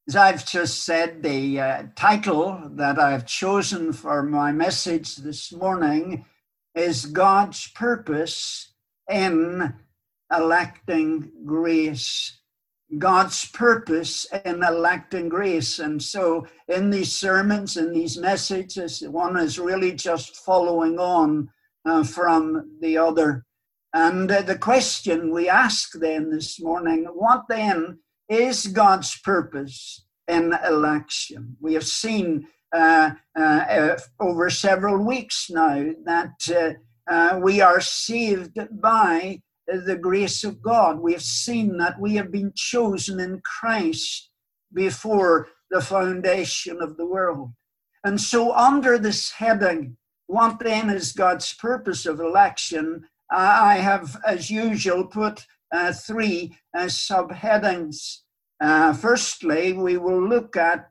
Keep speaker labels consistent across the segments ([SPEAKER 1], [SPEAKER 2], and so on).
[SPEAKER 1] As I've just said, the title that I've chosen for my message this morning is God's Purpose in Electing Grace. God's purpose in electing grace. And so in these sermons, in these messages, one is really just following on from the other. And the question we ask then this morning, what then is God's purpose in election? We have seen over several weeks now that we are saved by the grace of God. We have seen that we have been chosen in Christ before the foundation of the world. And so under this heading, what then is God's purpose of election? I have, as usual, put three subheadings. Firstly, we will look at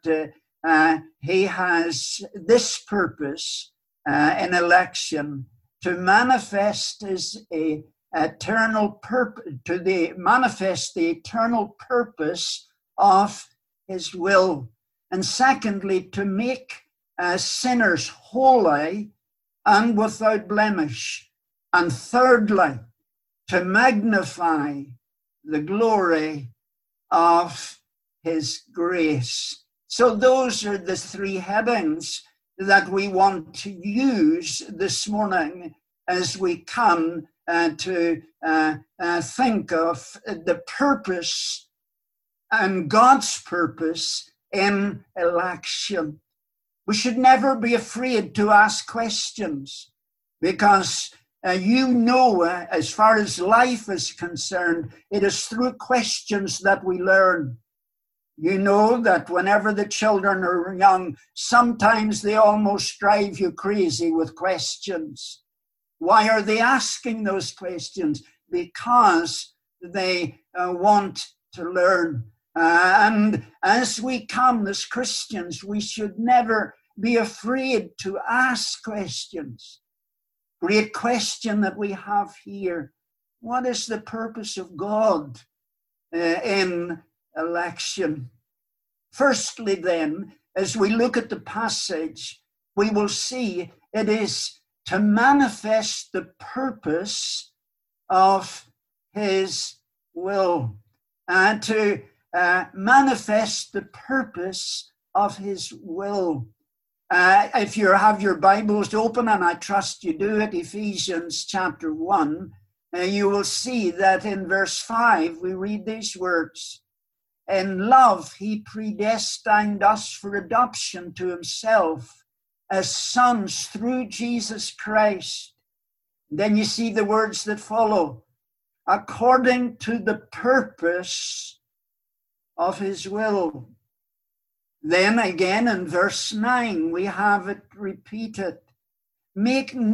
[SPEAKER 1] he has this purpose in election to manifest his eternal purpose, manifest the eternal purpose of his will. And secondly, to make sinners holy and without blemish. And thirdly, to magnify the glory of his grace. So those are the three headings that we want to use this morning as we come to think of the purpose and God's purpose in election. We should never be afraid to ask questions, because as far as life is concerned, it is through questions that we learn. You know that whenever the children are young, sometimes they almost drive you crazy with questions. Why are they asking those questions? Because they want to learn. And as we come as Christians, we should never be afraid to ask questions. Great question that we have here. What is the purpose of God in election? Firstly, then, as we look at the passage, we will see it is to manifest the purpose of his will, and to manifest the purpose of his will. If you have your Bibles open, and I trust you do it, Ephesians chapter 1, you will see that in verse 5, we read these words: "In love, he predestined us for adoption to himself as sons through Jesus Christ." Then you see the words that follow: "according to the purpose of his will." Then again in verse 9, we have it repeated: making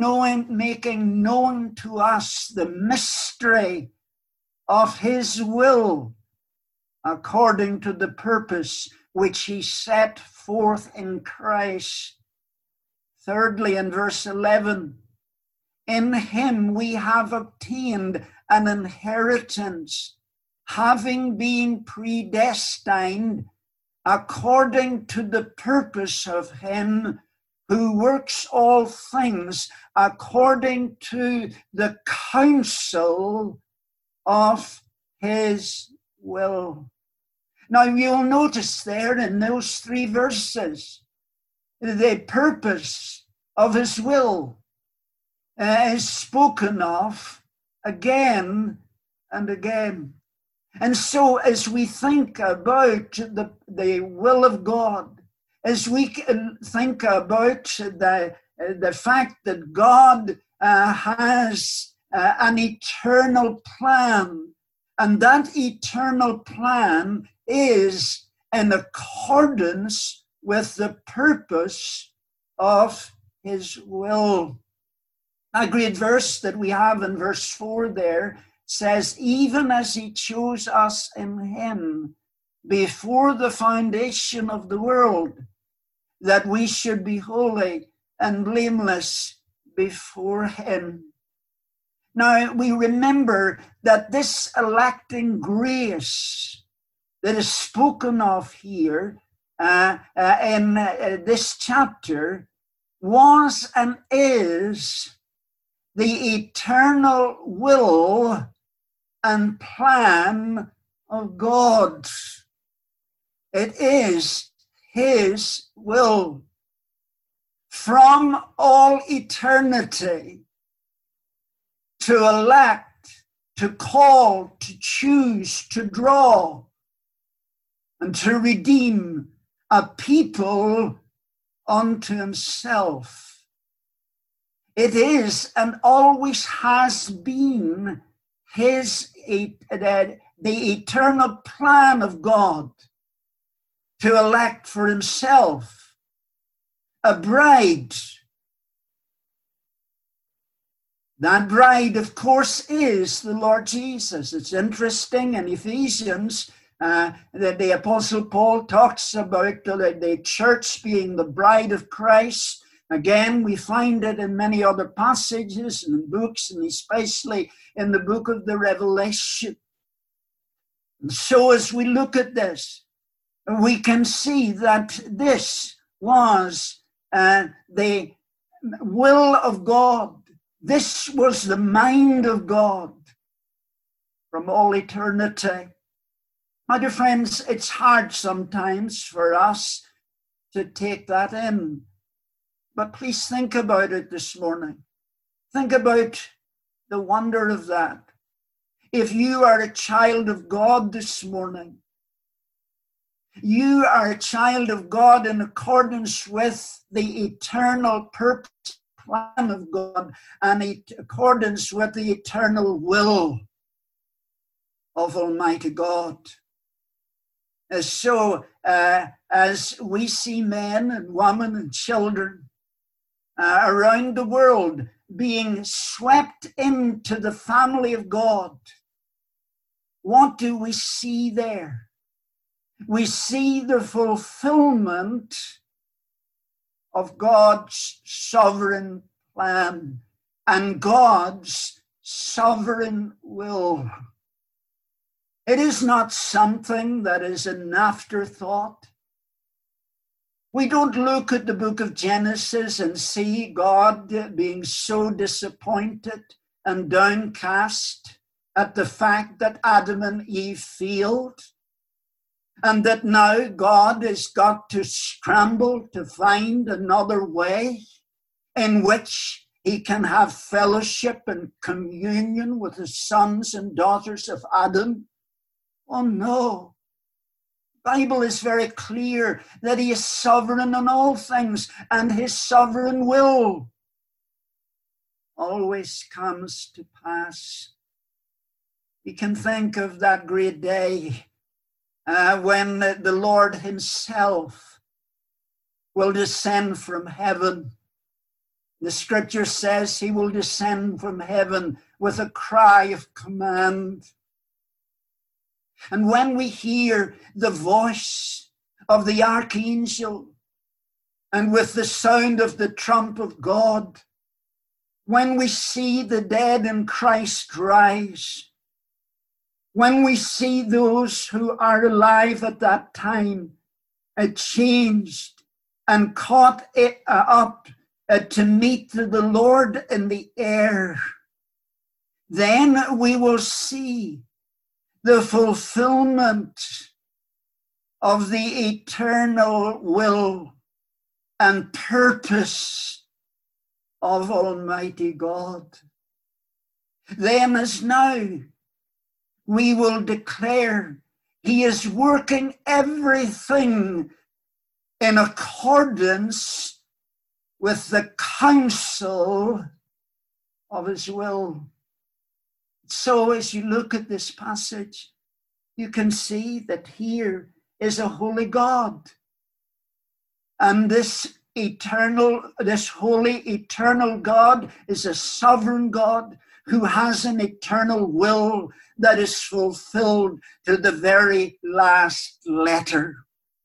[SPEAKER 1] known to us the mystery of his will, according to the purpose which he set forth in Christ. Thirdly, in verse 11, in him we have obtained an inheritance, having been predestined according to the purpose of him who works all things according to the counsel of his will. Now you'll notice there in those three verses, the purpose of his will is spoken of again and again. And so as we think about the will of God, as we think about the fact that God has an eternal plan, and that eternal plan is in accordance with the purpose of his will. A great verse that we have in verse 4 there says, even as he chose us in him before the foundation of the world, that we should be holy and blameless before him. Now, we remember that this electing grace that is spoken of here in this chapter was and is the eternal will and plan of God. It is his will from all eternity to elect, to call, to choose, to draw, and to redeem a people unto himself. It is and always has been the eternal plan of God to elect for himself a bride. That bride, of course, is the Lord Jesus. It's interesting in Ephesians that the Apostle Paul talks about the church being the bride of Christ. Again, we find it in many other passages and books, and especially in the book of the Revelation. And so as we look at this, we can see that this was the will of God. This was the mind of God from all eternity. My dear friends, it's hard sometimes for us to take that in. But please think about it this morning. Think about the wonder of that. If you are a child of God this morning, you are a child of God in accordance with the eternal purpose, plan of God, and in accordance with the eternal will of Almighty God. So, as we see men and women and children around the world being swept into the family of God, what do we see there? We see the fulfillment of God's sovereign plan and God's sovereign will. It is not something that is an afterthought. We don't look at the book of Genesis and see God being so disappointed and downcast at the fact that Adam and Eve failed, and that now God has got to scramble to find another way in which he can have fellowship and communion with the sons and daughters of Adam. Oh no. The Bible is very clear that he is sovereign on all things, and his sovereign will always comes to pass. You can think of that great day when the Lord himself will descend from heaven. The scripture says he will descend from heaven with a cry of command. And when we hear the voice of the archangel and with the sound of the trump of God, when we see the dead in Christ rise, when we see those who are alive at that time changed and caught up to meet the Lord in the air, then we will see the fulfillment of the eternal will and purpose of Almighty God. Then as now, we will declare he is working everything in accordance with the counsel of his will. So as you look at this passage, you can see that here is a holy God. And this holy, eternal God is a sovereign God who has an eternal will that is fulfilled to the very last letter.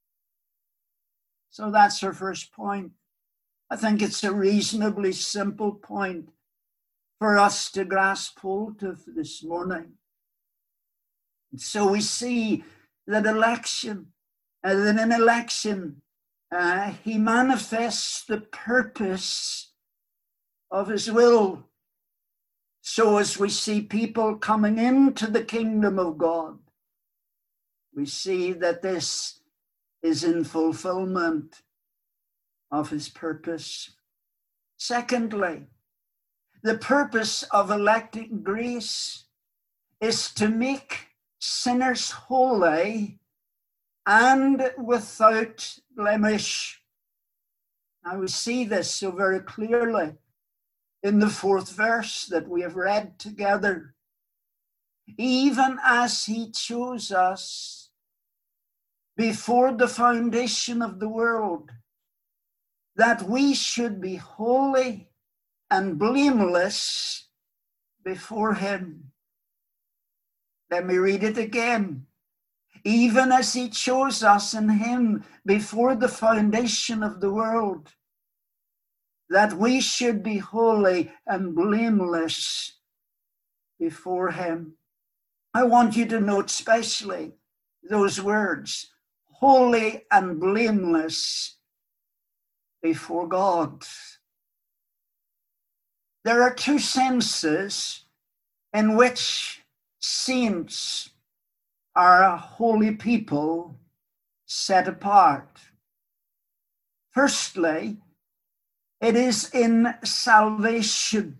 [SPEAKER 1] So that's our first point. I think it's a reasonably simple point for us to grasp hold of this morning. So we see that in election, he manifests the purpose of his will. So as we see people coming into the kingdom of God, we see that this is in fulfillment of his purpose. Secondly, the purpose of electing grace is to make sinners holy and without blemish. Now we see this so very clearly in the 4th verse that we have read together. Even as he chose us before the foundation of the world, that we should be holy and blameless before him. Let me read it again. Even as he chose us in him before the foundation of the world, that we should be holy and blameless before him. I want you to note especially those words, holy and blameless before God. There are 2 senses in which saints are a holy people set apart. Firstly, it is in salvation.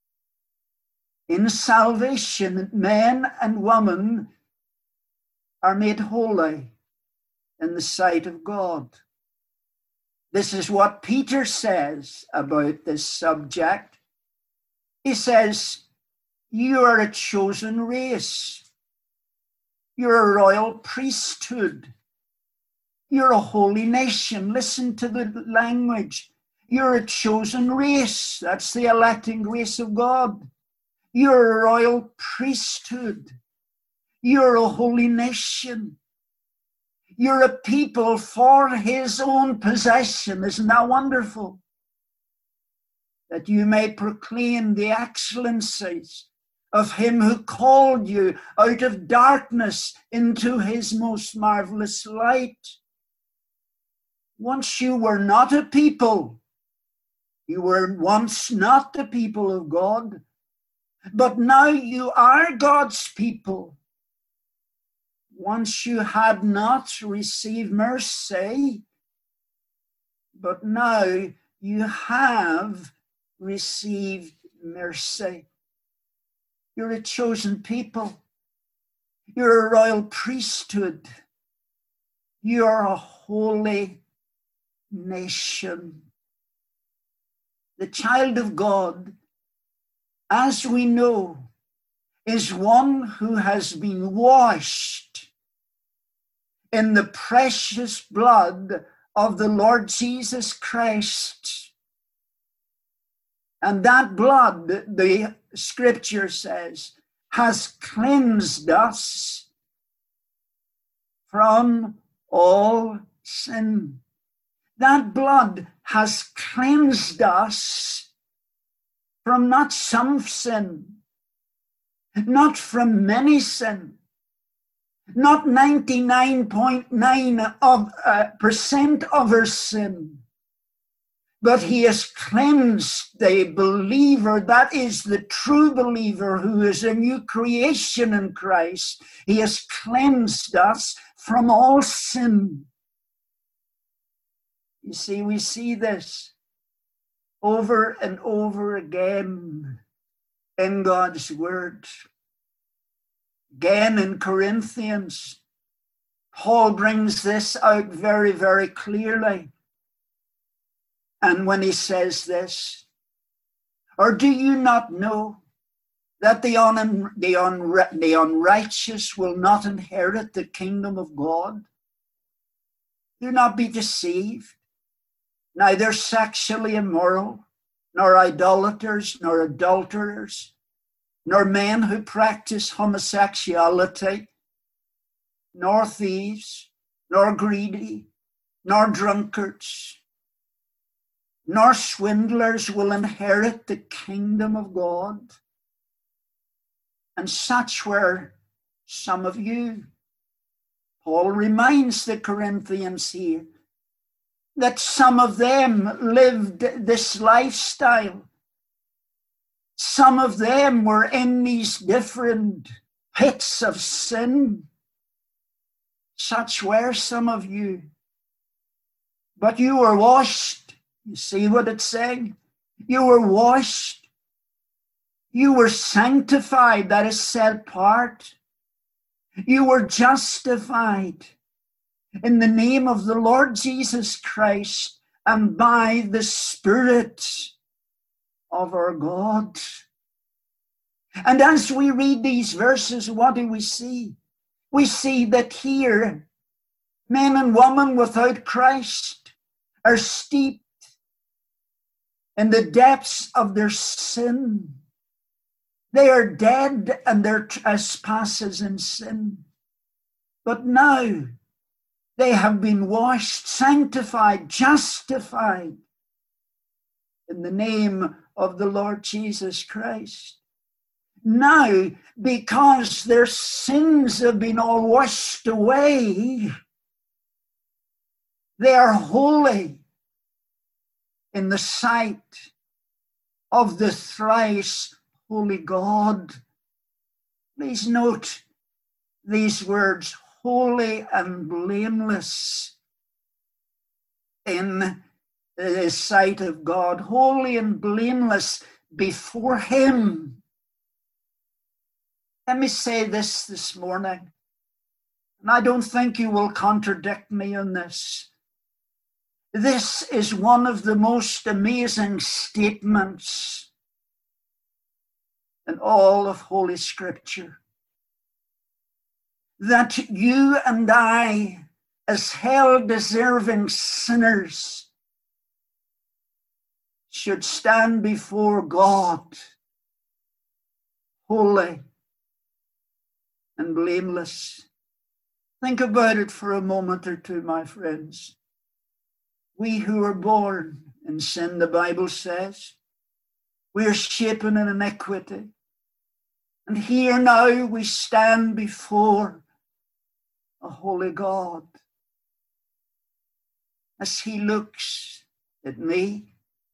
[SPEAKER 1] In salvation, men and women are made holy in the sight of God. This is what Peter says about this subject. He says, you are a chosen race. You're a royal priesthood. You're a holy nation. Listen to the language. You're a chosen race. That's the electing grace of God. You're a royal priesthood. You're a holy nation. You're a people for his own possession. Isn't that wonderful? That you may proclaim the excellencies of him who called you out of darkness into his most marvelous light. Once you were not a people. You were once not the people of God, but now you are God's people. Once you had not received mercy, but now you have received mercy. You're a chosen people. You're a royal priesthood. You're a holy nation. The child of God, as we know, is one who has been washed in the precious blood of the Lord Jesus Christ. And that blood, the scripture says, has cleansed us from all sin. That blood has cleansed us from not some sin, not from many sin, not 99.9% of our sin, but he has cleansed the believer, that is the true believer who is a new creation in Christ. He has cleansed us from all sin. You see, we see this over and over again in God's word. Again in Corinthians, Paul brings this out very, very clearly. And when he says this, or do you not know that the unrighteous will not inherit the kingdom of God? Do not be deceived. Neither sexually immoral, nor idolaters, nor adulterers, nor men who practice homosexuality, nor thieves, nor greedy, nor drunkards, nor swindlers will inherit the kingdom of God. And such were some of you. Paul reminds the Corinthians here that some of them lived this lifestyle. Some of them were in these different pits of sin. Such were some of you. But you were washed. You see what it's saying? You were washed. You were sanctified, that is set apart. You were justified in the name of the Lord Jesus Christ and by the Spirit of our God. And as we read these verses, what do we see? We see that here, men and women without Christ are steeped in the depths of their sin. They are dead in their trespasses and sin. But now they have been washed, sanctified, justified in the name of the Lord Jesus Christ. Now, because their sins have been all washed away, they are holy in the sight of the thrice holy God. Please note these words, holy and blameless in the sight of God, holy and blameless before Him. Let me say this morning, and I don't think you will contradict me on this. This is one of the most amazing statements in all of Holy Scripture. That you and I, as hell-deserving sinners, should stand before God, holy and blameless. Think about it for a moment or two, my friends. We who are born in sin, the Bible says, we are shapen in iniquity. And here now we stand before a holy God. As He looks at me,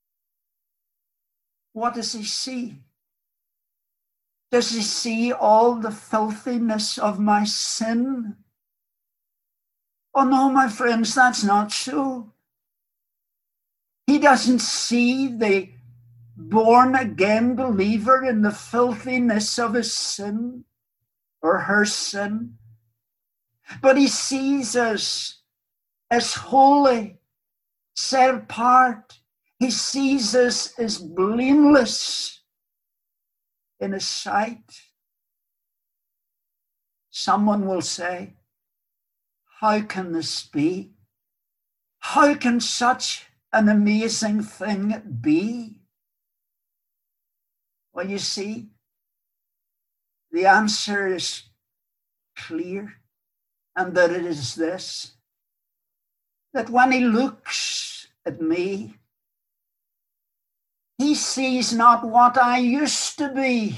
[SPEAKER 1] what does He see? Does He see all the filthiness of my sin? Oh no, my friends, that's not so. He doesn't see the born-again believer in the filthiness of his sin or her sin, but He sees us as holy, set apart. He sees us as blameless in His sight. Someone will say, how can this be? How can such an amazing thing be? Well, you see, the answer is clear, and that it is this, that when He looks at me, He sees not what I used to be.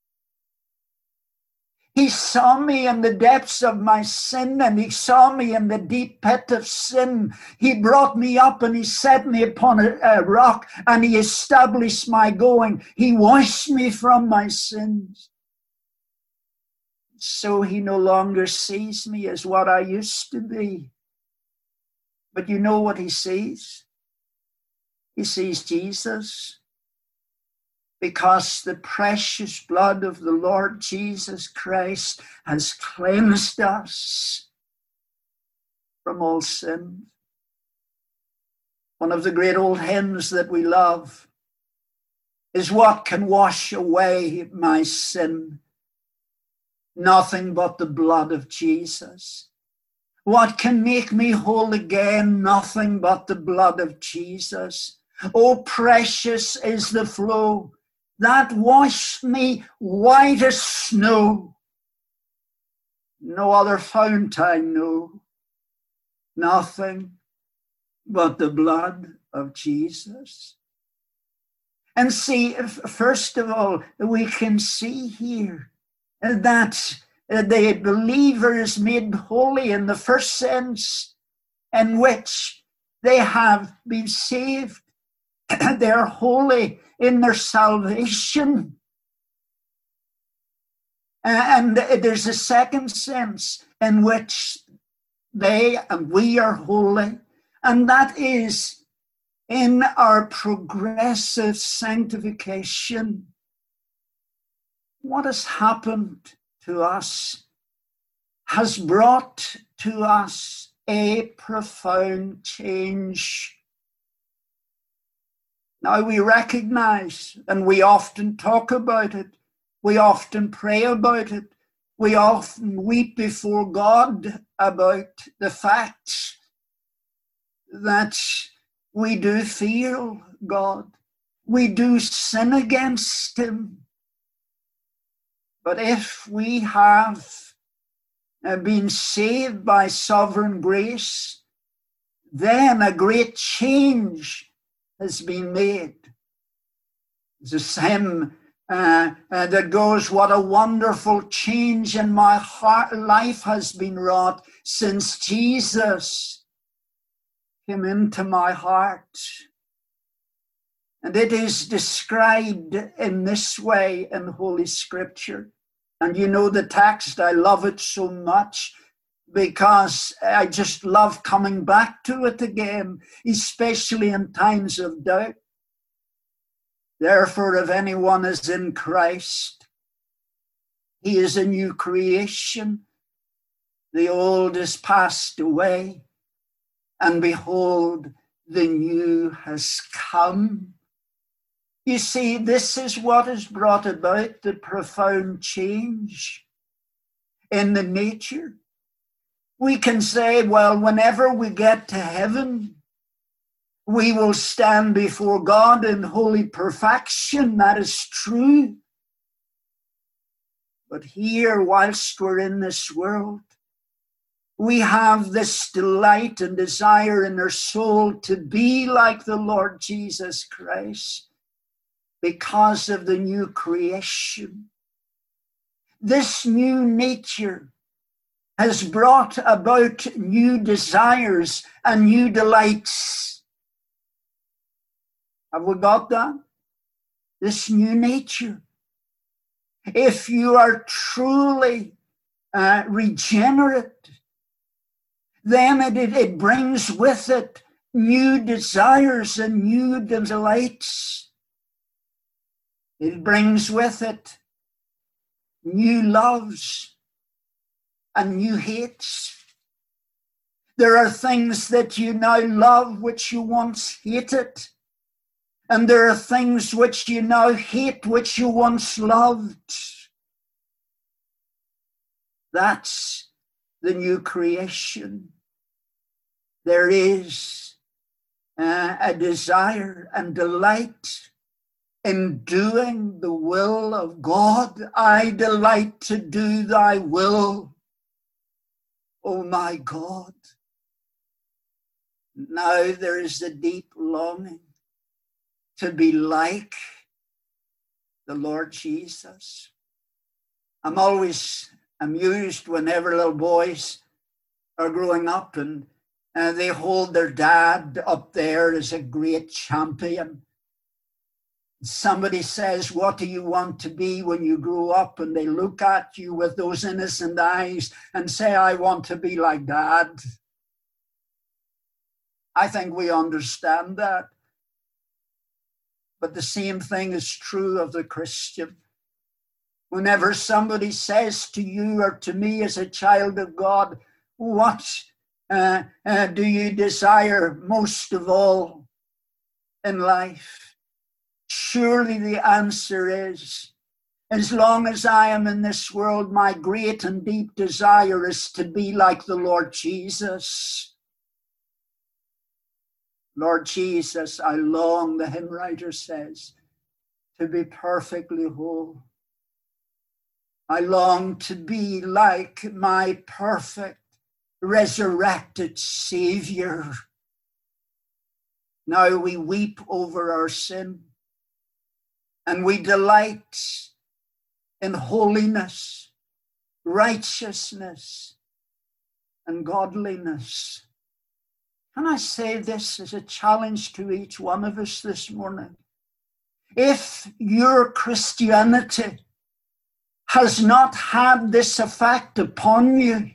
[SPEAKER 1] He saw me in the depths of my sin, and He saw me in the deep pit of sin. He brought me up and He set me upon a rock, and He established my going. He washed me from my sins. So He no longer sees me as what I used to be. But you know what He sees? He sees Jesus. Because the precious blood of the Lord Jesus Christ has cleansed us from all sin. One of the great old hymns that we love is, what can wash away my sin? Nothing but the blood of Jesus. What can make me whole again? Nothing but the blood of Jesus. Oh, precious is the flow that washed me white as snow. No other fount I know, nothing but the blood of Jesus. And see, first of all, we can see here that the believer is made holy in the first sense, in which they have been saved. They're holy in their salvation. And there's a second sense in which they and we are holy, and that is in our progressive sanctification. What has happened to us has brought to us a profound change. Now we recognize, and we often talk about it, we often pray about it, we often weep before God about the fact that we do fear God. We do sin against him. But if we have been saved by sovereign grace, then a great change has been made. There's a hymn that goes, what a wonderful change in my heart, life has been wrought since Jesus came into my heart. And it is described in this way in Holy Scripture. And you know the text, I love it so much because I just love coming back to it again, especially in times of doubt. Therefore, if anyone is in Christ, he is a new creation. The old is passed away, and behold, the new has come. You see, this is what has brought about the profound change in the nature. We can say, well, whenever we get to heaven, we will stand before God in holy perfection. That is true. But here, whilst we're in this world, we have this delight and desire in our soul to be like the Lord Jesus Christ because of the new creation. This new nature has brought about new desires and new delights. Have we got that? This new nature. If you are truly regenerate, then it brings with it new desires and new delights. It brings with it new loves and new hates. There are things that you now love which you once hated. And there are things which you now hate which you once loved. That's the new creation. There is a desire and delight in doing the will of God. I delight to do thy will, O my God. Now there is a deep longing to be like the Lord Jesus. I'm always amused whenever little boys are growing up and they hold their dad up there as a great champion. Somebody says, what do you want to be when you grow up? And they look at you with those innocent eyes and say, I want to be like Dad. I think we understand that. But the same thing is true of the Christian. Whenever somebody says to you or to me as a child of God, what do you desire most of all in life? Surely the answer is, as long as I am in this world, my great and deep desire is to be like the Lord Jesus. Lord Jesus, I long, the hymn writer says, to be perfectly whole. I long to be like my perfect, resurrected Savior. Now we weep over our sin and we delight in holiness righteousness, and godliness. Can I say this as a challenge to each one of us this morning? If your Christianity has not had this effect upon you,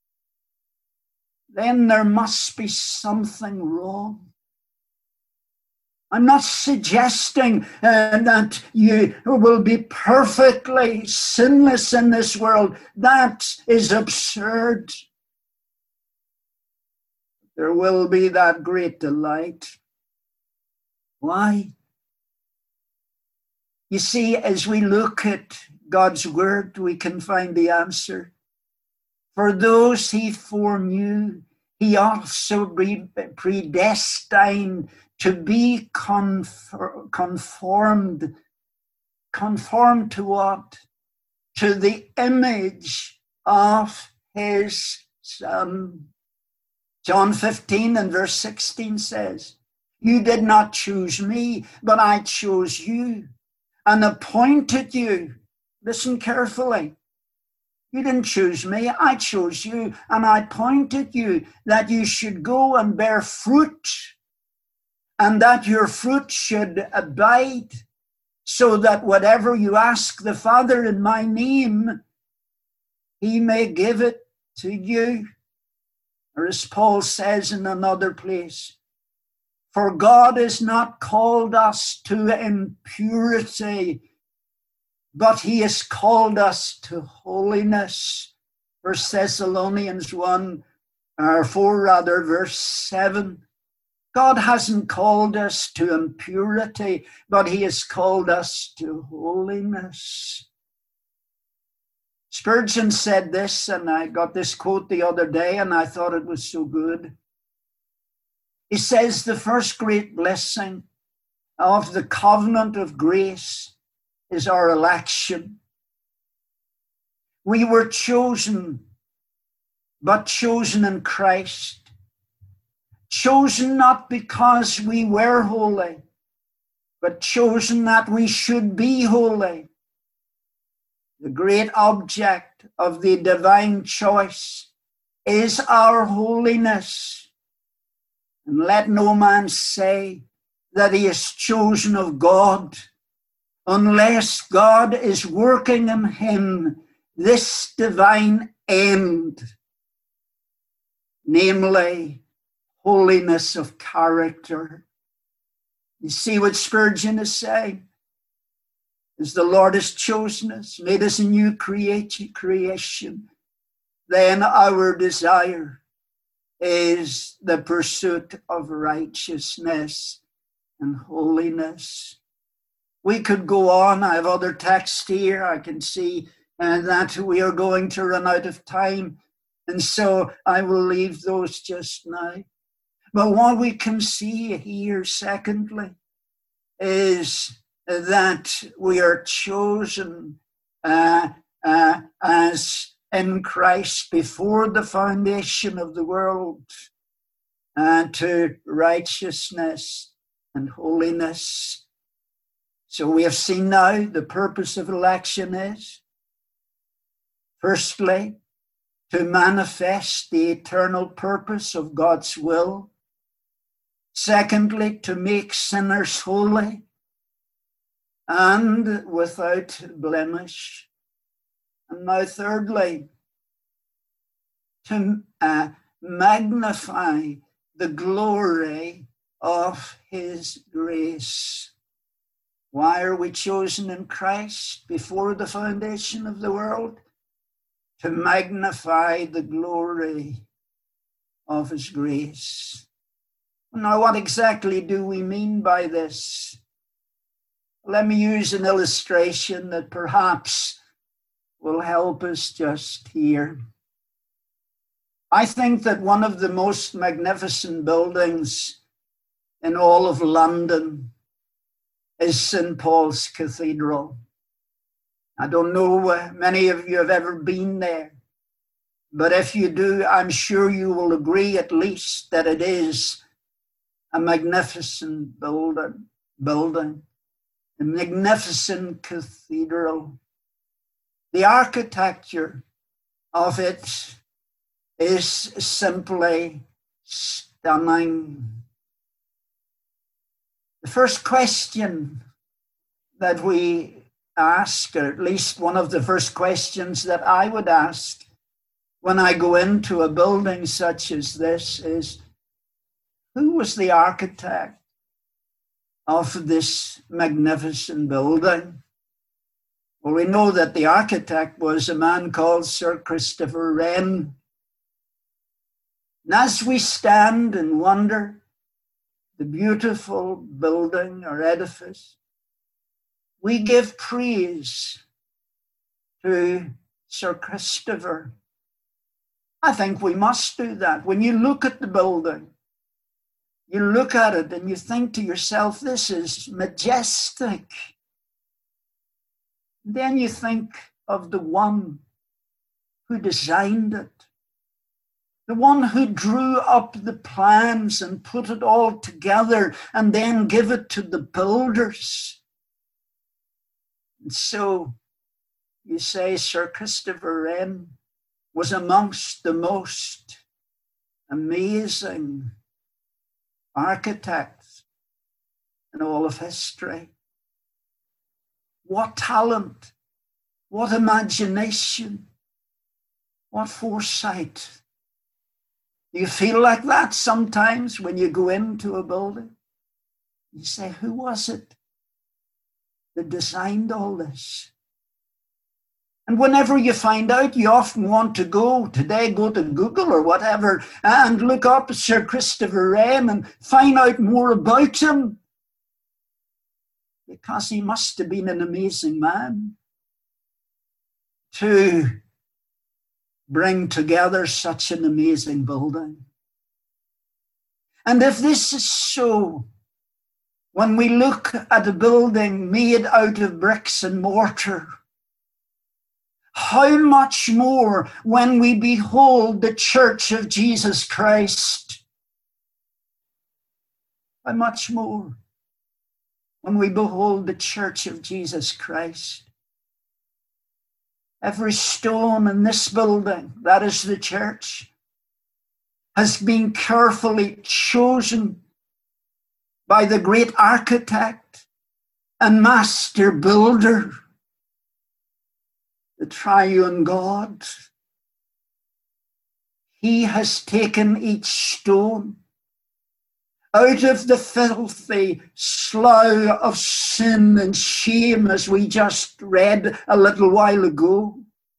[SPEAKER 1] then there must be something wrong. I'm not suggesting that you will be perfectly sinless in this world. That is absurd. There will be that great delight. Why? You see, as we look at God's word, we can find the answer. For those he foreknew, he also predestined to be conformed. Conformed to what? To the image of his Son. John 15 and verse 16 says, you did not choose me, but I chose you and appointed you. Listen carefully. You didn't choose me, I chose you, and I appointed you that you should go and bear fruit, and that your fruit should abide, so that whatever you ask the Father in my name, he may give it to you. Or as Paul says in another place, for God has not called us to impurity, but he has called us to holiness. 1 Thessalonians 4 verse 7. God hasn't called us to impurity, but he has called us to holiness. Spurgeon said this, and I got this quote the other day, and I thought it was so good. He says, the first great blessing of the covenant of grace is our election. We were chosen, but chosen in Christ. Chosen not because we were holy, but chosen that we should be holy. The great object of the divine choice is our holiness. And let no man say that he is chosen of God, unless God is working in him this divine end, namely holiness of character. You see what Spurgeon is saying? As the Lord has chosen us, made us a new creation, then our desire is the pursuit of righteousness and holiness. We could go on. I have other texts here. I can see that we are going to run out of time. And so I will leave those just now. But what we can see here, secondly, is that we are chosen as in Christ before the foundation of the world to righteousness and holiness. So we have seen now the purpose of election is, firstly, to manifest the eternal purpose of God's will. Secondly, to make sinners holy and without blemish. And now thirdly, to magnify the glory of his grace. Why are we chosen in Christ before the foundation of the world? To magnify the glory of his grace. Now, what exactly do we mean by this? Let me use an illustration that perhaps will help us just here. I think that one of the most magnificent buildings in all of London is St. Paul's Cathedral. I don't know many of you have ever been there, but if you do, I'm sure you will agree at least that it is a magnificent building, a magnificent cathedral. The architecture of it is simply stunning. The first question that we ask, or at least one of the first questions that I would ask when I go into a building such as this, is who was the architect of this magnificent building? Well, we know that the architect was a man called Sir Christopher Wren. And as we stand and wonder the beautiful building or edifice, we give praise to Sir Christopher. I think we must do that. When you look at the building, you look at it and you think to yourself, this is majestic. Then you think of the one who designed it, the one who drew up the plans and put it all together and then give it to the builders. And so you say Sir Christopher Wren was amongst the most amazing architects in all of history. What talent, what imagination, what foresight. Do you feel like that sometimes when you go into a building? You say, who was it that designed all this? And whenever you find out, you often want to go to Google or whatever and look up Sir Christopher Wren and find out more about him, because he must have been an amazing man to bring together such an amazing building. And if this is so, when we look at a building made out of bricks and mortar, how much more when we behold the Church of Jesus Christ? How much more when we behold the Church of Jesus Christ? Every stone in this building, that is the church, has been carefully chosen by the great architect and master builder, the triune God. He has taken each stone out of the filthy slough of sin and shame, as we just read a little while ago.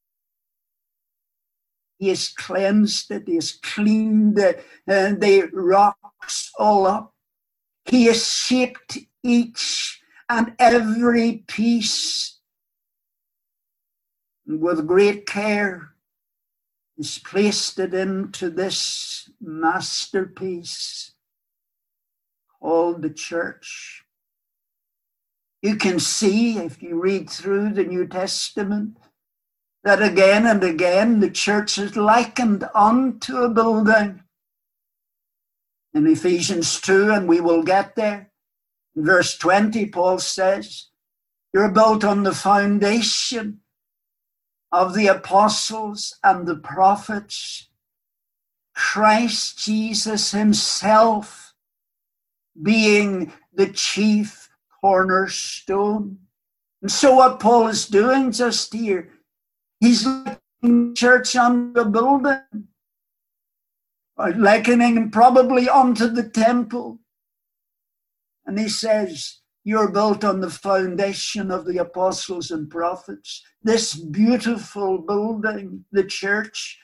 [SPEAKER 1] He has cleansed it. He has cleaned the rocks all up. He has shaped each and every piece with great care. He's placed it into this masterpiece called the church. You can see, if you read through the New Testament, that again and again the church is likened unto a building. In Ephesians 2, and we will get there, in verse 20, Paul says, you're built on the foundation of the apostles and the prophets, Christ Jesus himself being the chief cornerstone. And so what Paul is doing just here, he's likening church unto a building, or likening probably unto the temple. And he says, you're built on the foundation of the apostles and prophets. This beautiful building, the church,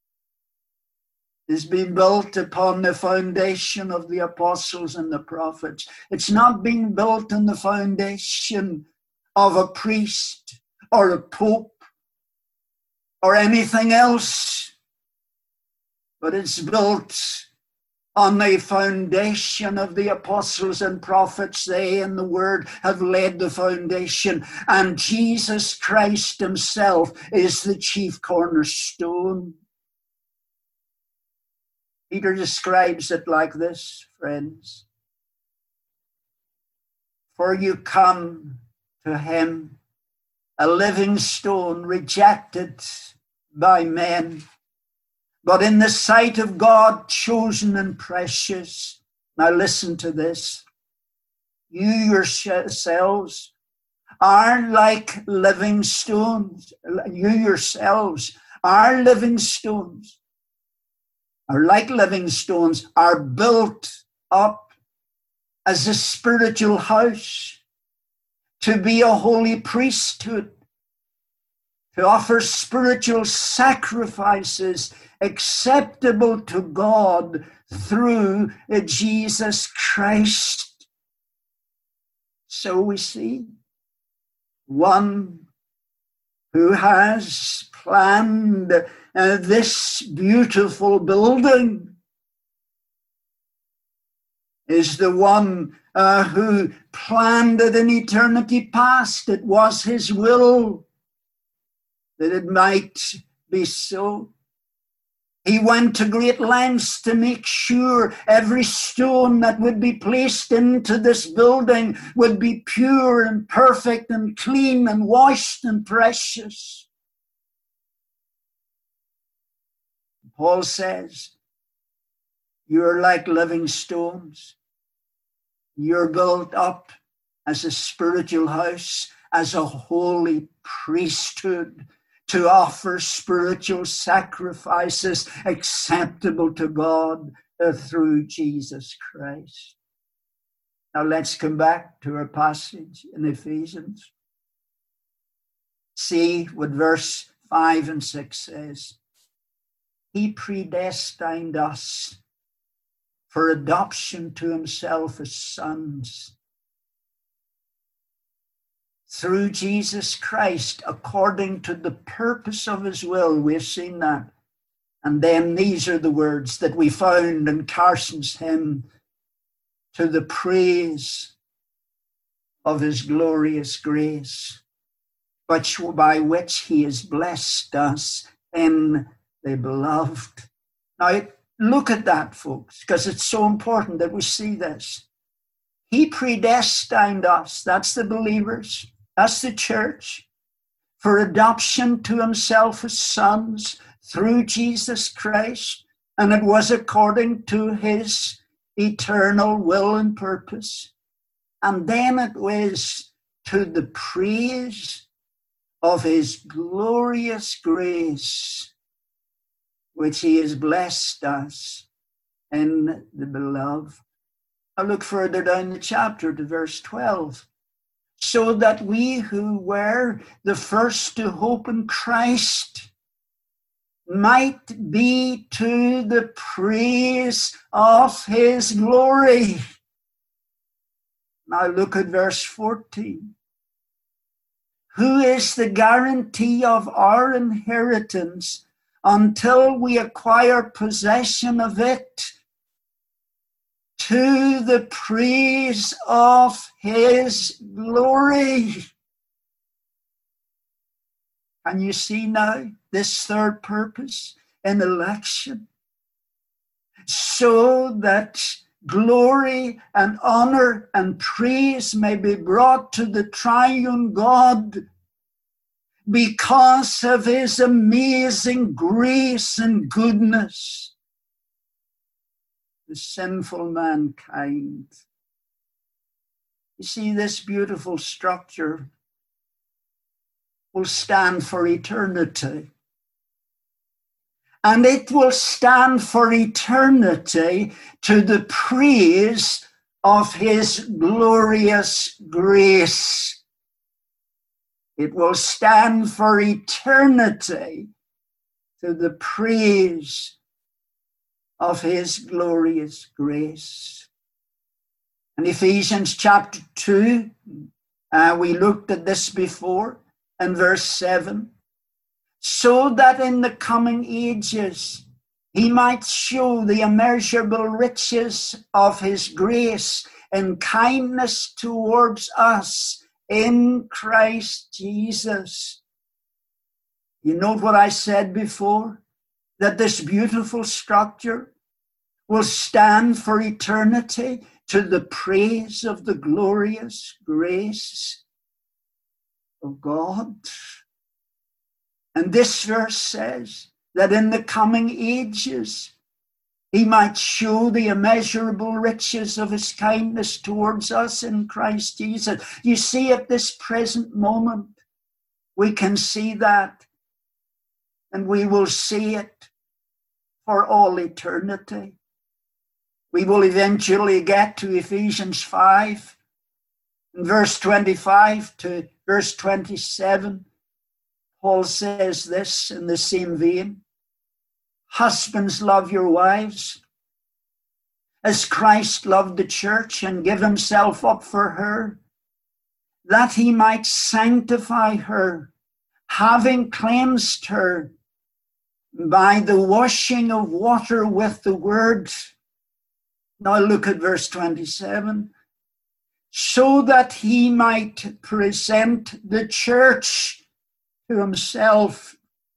[SPEAKER 1] is being built upon the foundation of the apostles and the prophets. It's not being built on the foundation of a priest or a pope or anything else, but it's built on the foundation of the apostles and prophets. They in the word have laid the foundation, and Jesus Christ himself is the chief cornerstone. Peter describes it like this, friends. For you come to him, a living stone, rejected by men, but in the sight of God, chosen and precious. Now listen to this. You yourselves are like living stones. You yourselves are living stones, are like living stones, are built up as a spiritual house to be a holy priesthood, to offer spiritual sacrifices acceptable to God through Jesus Christ. So we see one who has planned this beautiful building is the one who planned it in eternity past. It was his will that it might be so. He went to great lengths to make sure every stone that would be placed into this building would be pure and perfect and clean and washed and precious. Paul says, you're like living stones. You're built up as a spiritual house, as a holy priesthood, to offer spiritual sacrifices acceptable to God through Jesus Christ. Now let's come back to our passage in Ephesians. See what verse 5 and 6 says. He predestined us for adoption to himself as sons through Jesus Christ, according to the purpose of his will. We've seen that. And then these are the words that we found in Carson's hymn, to the praise of his glorious grace, by which he has blessed us in the beloved. Now, look at that, folks, because it's so important that we see this. He predestined us, that's the believers, that's the church, for adoption to himself as sons through Jesus Christ, and it was according to his eternal will and purpose. And then it was to the praise of his glorious grace, which he has blessed us in the beloved. I look further down the chapter to verse 12. So that we who were the first to hope in Christ might be to the praise of his glory. Now look at verse 14. Who is the guarantee of our inheritance until we acquire possession of it, to the praise of his glory. Can you see now this third purpose in election? So that glory and honor and praise may be brought to the triune God because of his amazing grace and goodness. The sinful mankind. You see, this beautiful structure will stand for eternity. And it will stand for eternity to the praise of his glorious grace. It will stand for eternity to the praise of his glorious grace. In Ephesians chapter 2, we looked at this before in verse 7. So that in the coming ages he might show the immeasurable riches of his grace and kindness towards us in Christ Jesus. You note what I said before? That this beautiful structure will stand for eternity to the praise of the glorious grace of God. And this verse says that in the coming ages, he might show the immeasurable riches of his kindness towards us in Christ Jesus. You see, at this present moment, we can see that, and we will see it for all eternity. We will eventually get to Ephesians 5, in verse 25 to verse 27. Paul says this in the same vein: husbands, love your wives as Christ loved the church and gave himself up for her, that he might sanctify her, having cleansed her by the washing of water with the word. Now look at verse 27. So that he might present the church to himself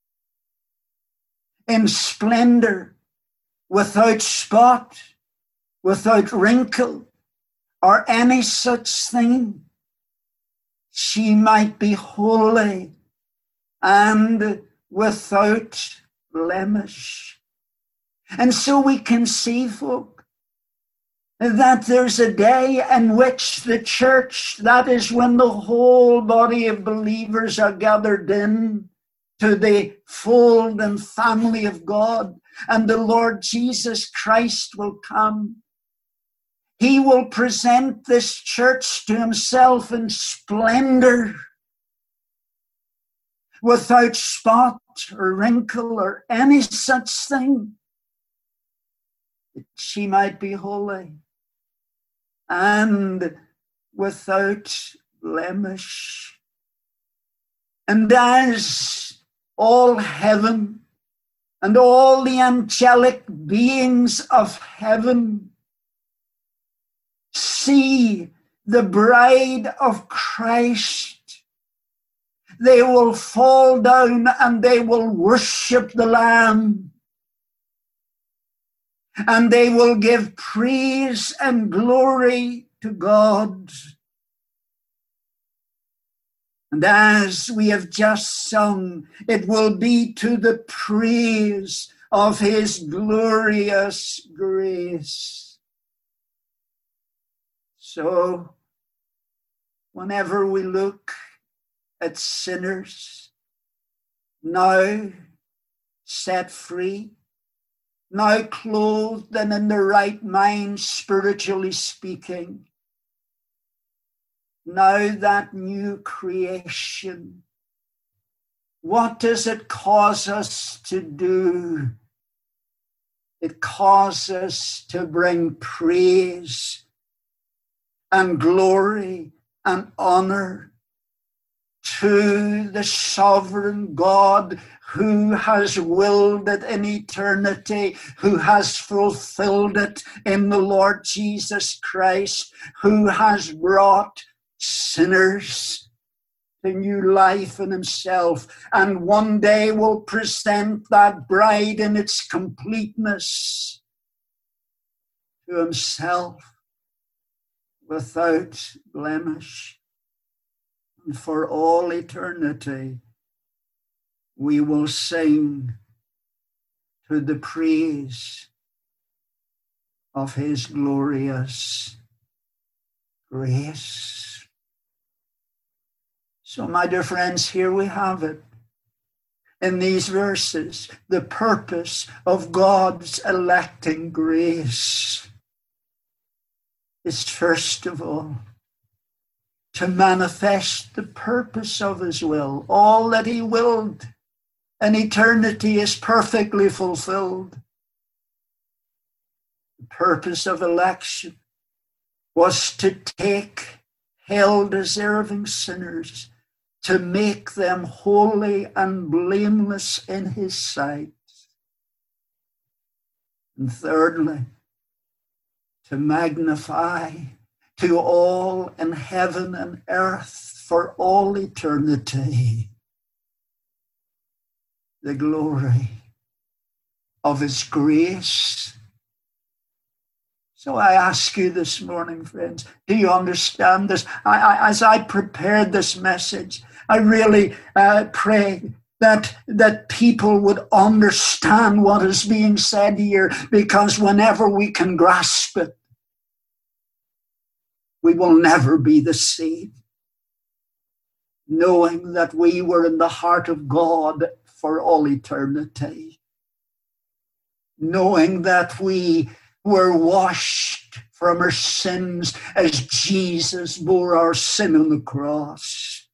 [SPEAKER 1] in splendor, without spot, without wrinkle, or any such thing. She might be holy and without blemish. And so we can see, folk, that there's a day in which the church, that is when the whole body of believers are gathered in to the fold and family of God, and the Lord Jesus Christ will come. He will present this church to himself in splendor, without spot or wrinkle or any such thing, that she might be holy and without blemish. And as all heaven and all the angelic beings of heaven see the bride of Christ, they will fall down and they will worship the Lamb. And they will give praise and glory to God. And as we have just sung, it will be to the praise of his glorious grace. So, whenever we look at sinners now set free, now clothed and in the right mind, spiritually speaking, now that new creation, what does it cause us to do? It causes us to bring praise and glory and honor to the sovereign God who has willed it in eternity, who has fulfilled it in the Lord Jesus Christ, who has brought sinners to new life in himself, and one day will present that bride in its completeness to himself without blemish. And for all eternity, we will sing to the praise of his glorious grace. So, my dear friends, here we have it. In these verses, the purpose of God's electing grace is, first of all, to manifest the purpose of his will. All that he willed in eternity is perfectly fulfilled. The purpose of election was to take hell-deserving sinners, to make them holy and blameless in his sight. And thirdly, to magnify to all in heaven and earth for all eternity the glory of his grace. So I ask you this morning, friends, do you understand this? As I prepared this message, I really pray that people would understand what is being said here, because whenever we can grasp it, we will never be the same. Knowing that we were in the heart of God for all eternity. Knowing that we were washed from our sins as Jesus bore our sin on the cross.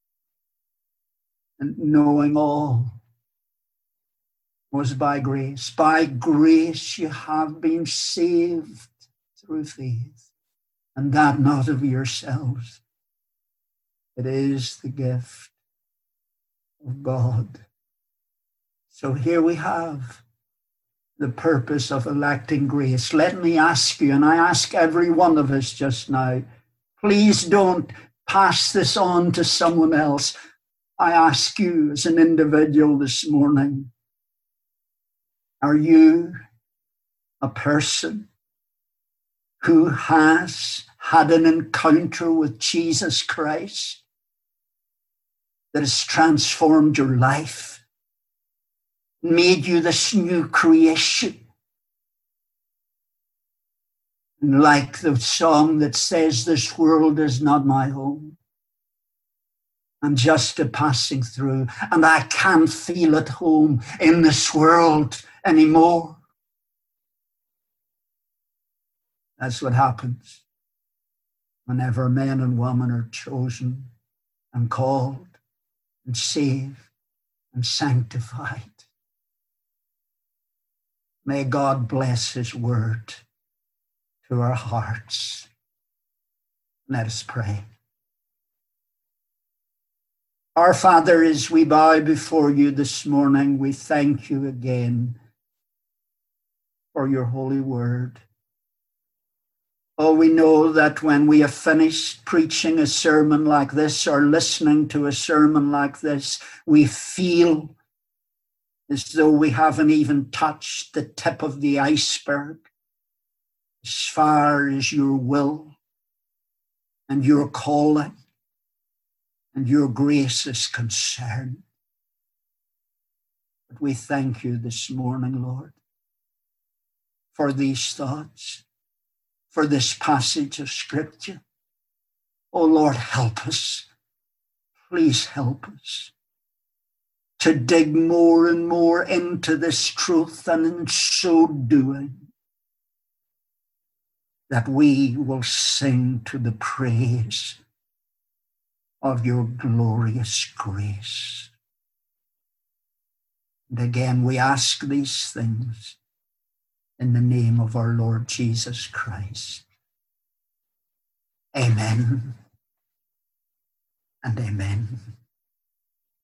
[SPEAKER 1] And knowing all was by grace. By grace you have been saved through faith, and that not of yourselves. It is the gift of God. So here we have the purpose of electing grace. Let me ask you, and I ask every one of us just now, please don't pass this on to someone else. I ask you as an individual this morning, are you a person who has had an encounter with Jesus Christ that has transformed your life, made you this new creation? And like the song that says, this world is not my home. I'm just a passing through, and I can't feel at home in this world anymore. That's what happens whenever men and women are chosen and called and saved and sanctified. May God bless his word to our hearts. Let us pray. Our Father, as we bow before you this morning, we thank you again for your holy word. Oh, we know that when we have finished preaching a sermon like this or listening to a sermon like this, we feel as though we haven't even touched the tip of the iceberg as far as your will and your calling and your grace is concerned. But we thank you this morning, Lord, for these thoughts, for this passage of Scripture. Oh, Lord, help us. Please help us to dig more and more into this truth, and in so doing, that we will sing to the praise of your glorious grace. And again, we ask these things in the name of our Lord Jesus Christ. Amen and amen.